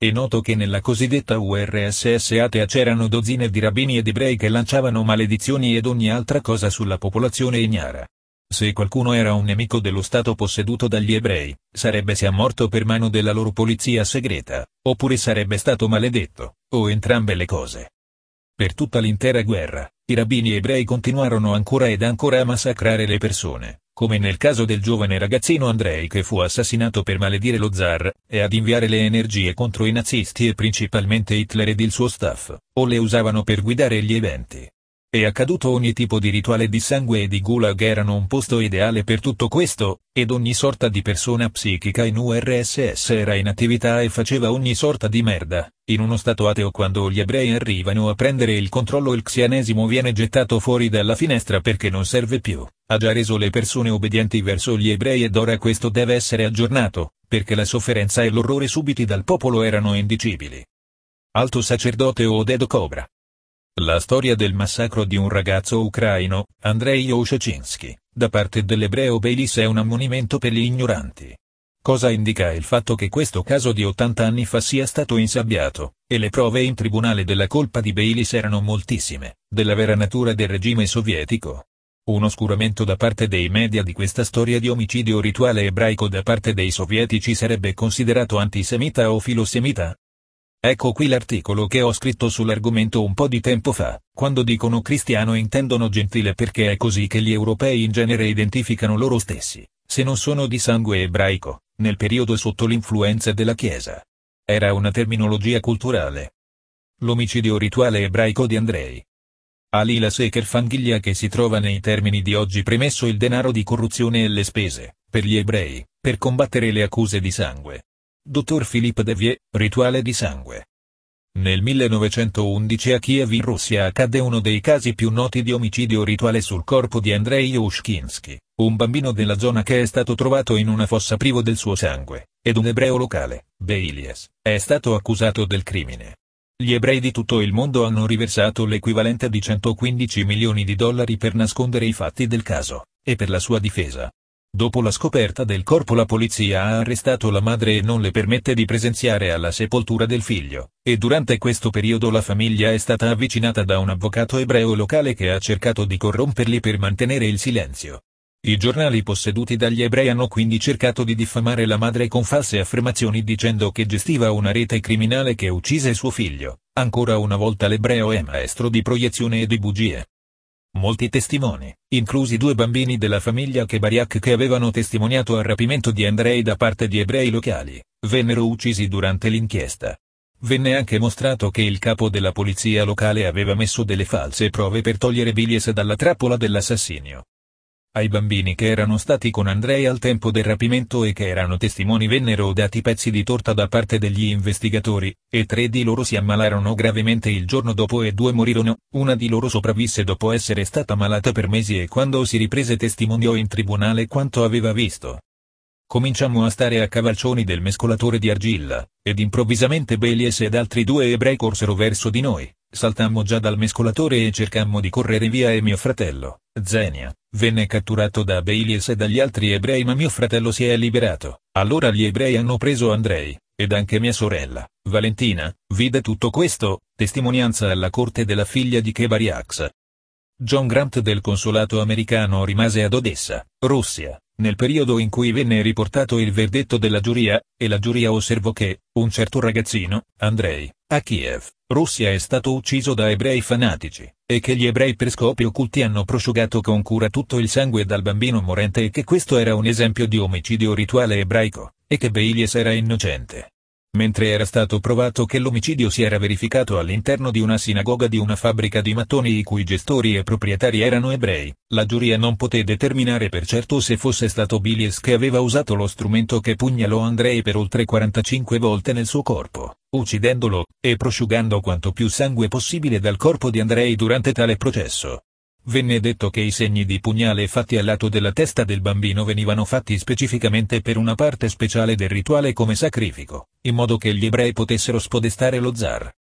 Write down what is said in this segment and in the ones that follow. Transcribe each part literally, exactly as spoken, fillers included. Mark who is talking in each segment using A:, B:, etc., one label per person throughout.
A: È noto che nella cosiddetta U R S S atea c'erano dozzine di rabbini ed ebrei che lanciavano maledizioni ed ogni altra cosa sulla popolazione ignara. Se qualcuno era un nemico dello Stato posseduto dagli ebrei, sarebbe sia morto per mano della loro polizia segreta, oppure sarebbe stato maledetto, o entrambe le cose. Per tutta l'intera guerra, i rabbini ebrei continuarono ancora ed ancora a massacrare le persone, come nel caso del giovane ragazzino Andrei che fu assassinato per maledire lo zar, e ad inviare le energie contro i nazisti e principalmente Hitler ed il suo staff, o le usavano per guidare gli eventi. È accaduto ogni tipo di rituale di sangue e di gulag erano un posto ideale per tutto questo, ed ogni sorta di persona psichica in U R S S era in attività e faceva ogni sorta di merda. In uno stato ateo quando gli ebrei arrivano a prendere il controllo il cristianesimo viene gettato fuori dalla finestra perché non serve più, ha già reso le persone obbedienti verso gli ebrei ed ora questo deve essere aggiornato, perché la sofferenza e l'orrore subiti dal popolo erano indicibili. Alto sacerdote Oded Cobra. La storia del massacro di un ragazzo ucraino, Andrei Oshchinsky, da parte dell'ebreo Beilis è un ammonimento per gli ignoranti. Cosa indica il fatto che questo caso di ottanta anni fa sia stato insabbiato, e le prove in tribunale della colpa di Beilis erano moltissime, della vera natura del regime sovietico. Un oscuramento da parte dei media di questa storia di omicidio rituale ebraico da parte dei sovietici sarebbe considerato antisemita o filosemita? Ecco qui l'articolo che ho scritto sull'argomento un po' di tempo fa. Quando dicono cristiano intendono gentile perché è così che gli europei in genere identificano loro stessi, se non sono di sangue ebraico, nel periodo sotto l'influenza della Chiesa. Era una terminologia culturale. L'omicidio rituale ebraico di Andrei. Alila Seker Fanghiglia che si trova nei termini di oggi premesso il denaro di corruzione e le spese, per gli ebrei, per combattere le accuse di sangue. Dottor Philippe Devier, rituale di sangue. Nel millenovecentoundici a Kiev in Russia accadde uno dei casi più noti di omicidio rituale sul corpo di Andrei Oshchinsky, un bambino della zona che è stato trovato in una fossa privo del suo sangue, ed un ebreo locale, Beilis, è stato accusato del crimine. Gli ebrei di tutto il mondo hanno riversato l'equivalente di centoquindici milioni di dollari per nascondere i fatti del caso, e per la sua difesa. Dopo la scoperta del corpo la polizia ha arrestato la madre e non le permette di presenziare alla sepoltura del figlio, e durante questo periodo la famiglia è stata avvicinata da un avvocato ebreo locale che ha cercato di corromperli per mantenere il silenzio. I giornali posseduti dagli ebrei hanno quindi cercato di diffamare la madre con false affermazioni dicendo che gestiva una rete criminale che uccise suo figlio. Ancora una volta l'ebreo è maestro di proiezione e di bugie. Molti testimoni, inclusi due bambini della famiglia Kebariak che avevano testimoniato al rapimento di Andrei da parte di ebrei locali, vennero uccisi durante l'inchiesta. Venne anche mostrato che il capo della polizia locale aveva messo delle false prove per togliere Beilis dalla trappola dell'assassinio. Ai bambini che erano stati con Andrei al tempo del rapimento e che erano testimoni vennero dati pezzi di torta da parte degli investigatori, e tre di loro si ammalarono gravemente il giorno dopo e due morirono. Una di loro sopravvisse dopo essere stata malata per mesi e quando si riprese testimoniò in tribunale quanto aveva visto. Cominciammo a stare a cavalcioni del mescolatore di argilla, ed improvvisamente Beilis ed altri due ebrei corsero verso di noi. Saltammo già dal mescolatore e cercammo di correre via e mio fratello, Zenia, venne catturato da Beilis e dagli altri ebrei ma mio fratello si è liberato. Allora gli ebrei hanno preso Andrei, ed anche mia sorella, Valentina, vide tutto questo, testimonianza alla corte della figlia di Kebariaks. John Grant del consolato americano rimase ad Odessa, Russia, nel periodo in cui venne riportato il verdetto della giuria, e la giuria osservò che, un certo ragazzino, Andrei, a Kiev, Russia è stato ucciso da ebrei fanatici, e che gli ebrei per scopi occulti hanno prosciugato con cura tutto il sangue dal bambino morente e che questo era un esempio di omicidio rituale ebraico, e che Beilis era innocente. Mentre era stato provato che l'omicidio si era verificato all'interno di una sinagoga di una fabbrica di mattoni i cui gestori e proprietari erano ebrei, la giuria non poté determinare per certo se fosse stato Beilis che aveva usato lo strumento che pugnalò Andrei per oltre quarantacinque volte nel suo corpo, uccidendolo, e prosciugando quanto più sangue possibile dal corpo di Andrei durante tale processo. Venne detto che i segni di pugnale fatti al lato della testa del bambino venivano fatti specificamente per una parte speciale del rituale come sacrifico, in modo che gli ebrei potessero spodestare lo zar.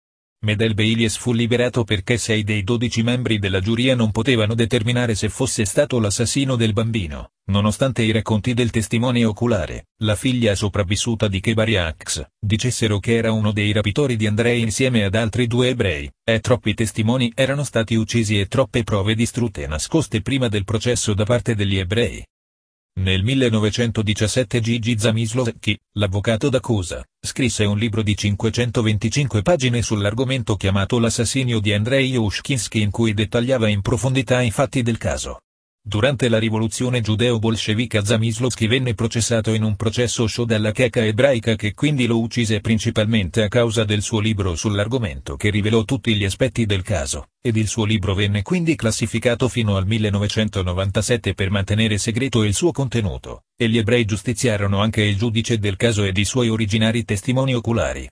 A: Medel Beilis fu liberato perché sei dei dodici membri della giuria non potevano determinare se fosse stato l'assassino del bambino, nonostante i racconti del testimone oculare, la figlia sopravvissuta di Kebariaks, dicessero che era uno dei rapitori di Andrei insieme ad altri due ebrei, e troppi testimoni erano stati uccisi e troppe prove distrutte e nascoste prima del processo da parte degli ebrei. Nel millenovecentodiciassette Gigi Zamyslowski, l'avvocato d'accusa, scrisse un libro di cinquecentoventicinque pagine sull'argomento chiamato L'assassinio di Andrei Ushkinski in cui dettagliava in profondità i fatti del caso. Durante la rivoluzione giudeo-bolscevica Zamyslowski venne processato in un processo show dalla Cheka ebraica che quindi lo uccise principalmente a causa del suo libro sull'argomento che rivelò tutti gli aspetti del caso, ed il suo libro venne quindi classificato fino al millenovecentonovantasette per mantenere segreto il suo contenuto, e gli ebrei giustiziarono anche il giudice del caso ed i suoi originari testimoni oculari.